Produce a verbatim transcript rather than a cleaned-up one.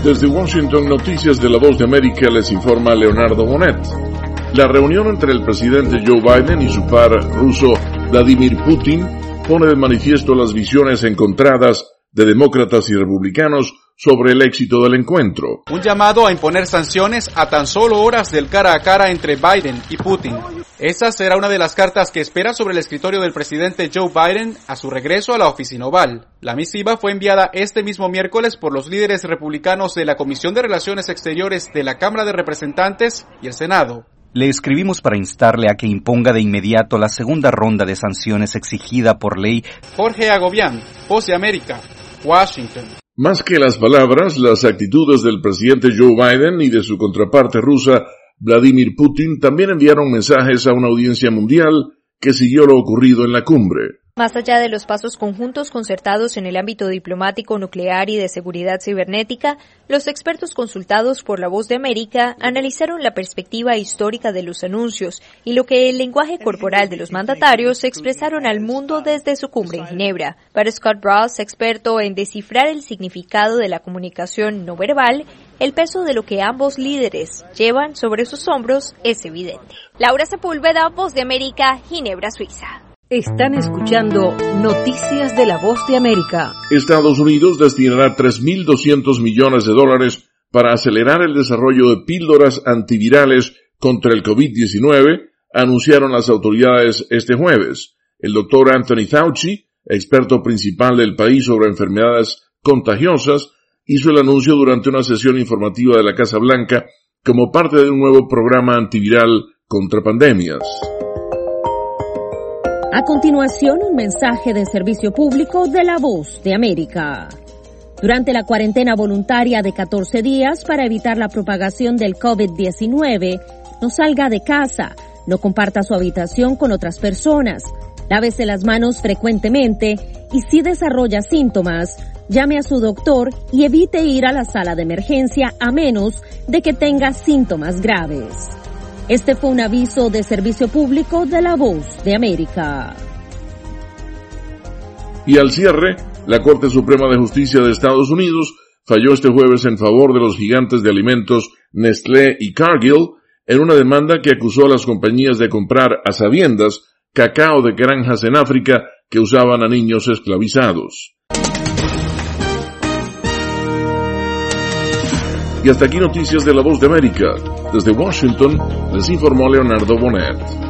Desde Washington, Noticias de la Voz de América, les informa Leonardo Bonet. La reunión entre el presidente Joe Biden y su par ruso Vladimir Putin pone de manifiesto las visiones encontradas de demócratas y republicanos sobre el éxito del encuentro. Un llamado a imponer sanciones a tan solo horas del cara a cara entre Biden y Putin. Esa será una de las cartas que espera sobre el escritorio del presidente Joe Biden a su regreso a la oficina oval. La misiva fue enviada este mismo miércoles por los líderes republicanos de la Comisión de Relaciones Exteriores de la Cámara de Representantes y el Senado. Le escribimos para instarle a que imponga de inmediato la segunda ronda de sanciones exigida por ley. Jorge Agobián, Voz de América, Washington. Más que las palabras, las actitudes del presidente Joe Biden y de su contraparte rusa, Vladimir Putin, también enviaron mensajes a una audiencia mundial que siguió lo ocurrido en la cumbre. Más allá de los pasos conjuntos concertados en el ámbito diplomático, nuclear y de seguridad cibernética, los expertos consultados por La Voz de América analizaron la perspectiva histórica de los anuncios y lo que el lenguaje corporal de los mandatarios expresaron al mundo desde su cumbre en Ginebra. Para Scott Ross, experto en descifrar el significado de la comunicación no verbal, el peso de lo que ambos líderes llevan sobre sus hombros es evidente. Laura Sepúlveda, Voz de América, Ginebra, Suiza. Están escuchando Noticias de la Voz de América. Estados Unidos destinará tres mil doscientos millones de dólares para acelerar el desarrollo de píldoras antivirales contra el COVID diecinueve, anunciaron las autoridades este jueves. El doctor Anthony Fauci, experto principal del país sobre enfermedades contagiosas, hizo el anuncio durante una sesión informativa de la Casa Blanca como parte de un nuevo programa antiviral contra pandemias. A continuación, un mensaje de servicio público de La Voz de América. Durante la cuarentena voluntaria de catorce días para evitar la propagación del COVID diecinueve, no salga de casa, no comparta su habitación con otras personas, lávese las manos frecuentemente y si desarrolla síntomas, llame a su doctor y evite ir a la sala de emergencia a menos de que tenga síntomas graves. Este fue un aviso de servicio público de La Voz de América. Y al cierre, la Corte Suprema de Justicia de Estados Unidos falló este jueves en favor de los gigantes de alimentos Nestlé y Cargill en una demanda que acusó a las compañías de comprar a sabiendas cacao de granjas en África que usaban a niños esclavizados. Y hasta aquí Noticias de la Voz de América. Desde Washington les informó Leonardo Bonet.